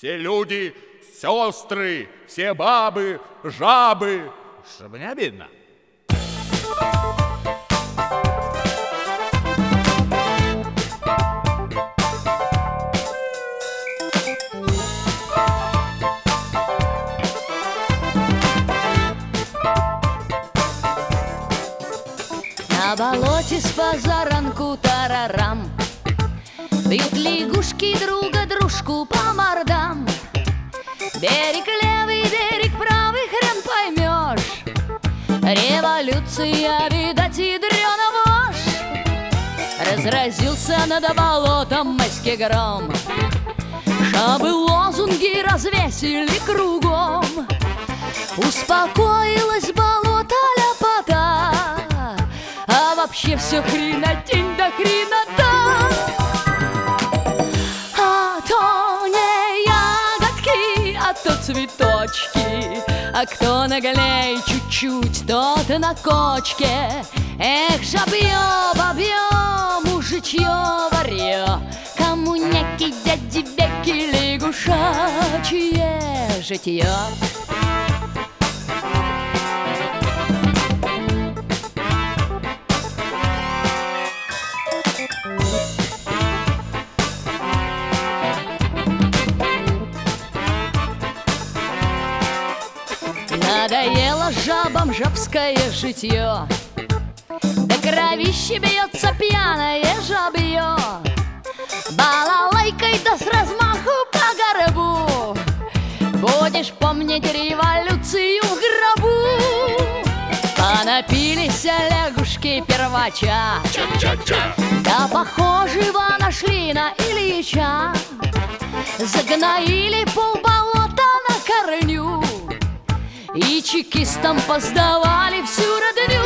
все люди, сестры, все бабы, жабы, чтобы не обидно. На болоте с позаранку тарарам бьют лягушки друга дружку по мордам. Берег левый, берег правый, хрен поймешь. Революция, видать, ядрёна вошь. Разразился над болотом майский гром, чтобы лозунги развесили кругом. Успокоилось болото ляпота, а вообще все хренотень да хренота. А то не ягодки, а то цветочки, а кто наглей чуть-чуть, тот на кочке. Эх, жабье, бабье, мужичье, варье, кому неки, дяди, беки, лягушачье житье. Надоело жабам жабское житье, до кровищи бьется пьяное жабье. Балалайкой да с размаху по горбу будешь помнить революцию в гробу. Понапились лягушки первача, да похожего нашли на Ильича. Загноили полболота на корню и чекистам поздавали всю родню.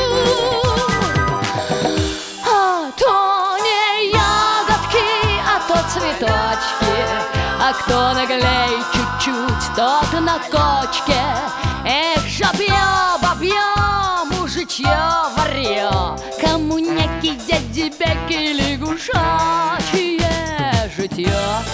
А то не ягодки, а то цветочки, а кто наглей чуть-чуть, тот на кочке. Эх, жабье, бабье, мужичье, варье, кому неки, дяди, беки, лягушачье житье.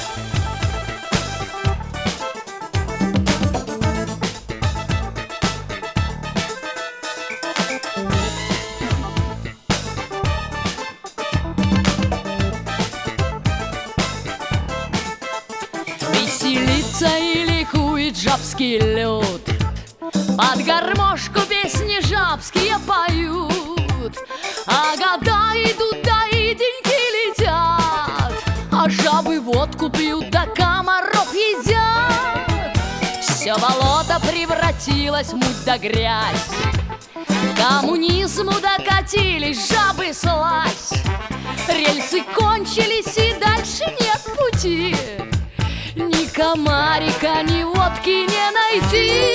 Веселится и ликует жабский люд, под гармошку песни жабские поют. А года идут, да и деньги летят, а жабы водку пьют, да комаров едят. Все болото превратилось в муть да грязь, к коммунизму докатились жабы слазь. Рельсы кончились и дальше нет пути, ни комарика, ни водки не найти.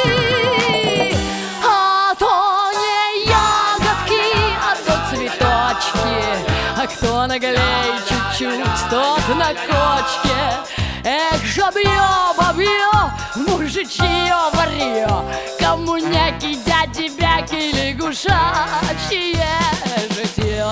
А то не ягодки, а то цветочки, а кто наглей чуть-чуть, тот на кочке. Эх, жабье, бабье, мужичье, варье, кому неки, дяди, бяки, лягушачье житье.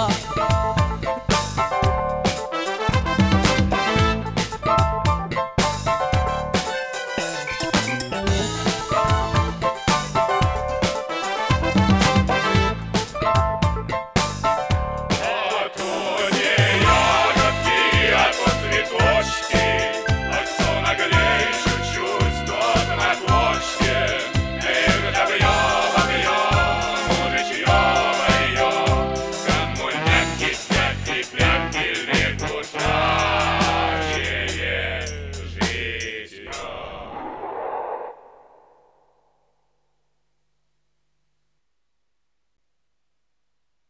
Good.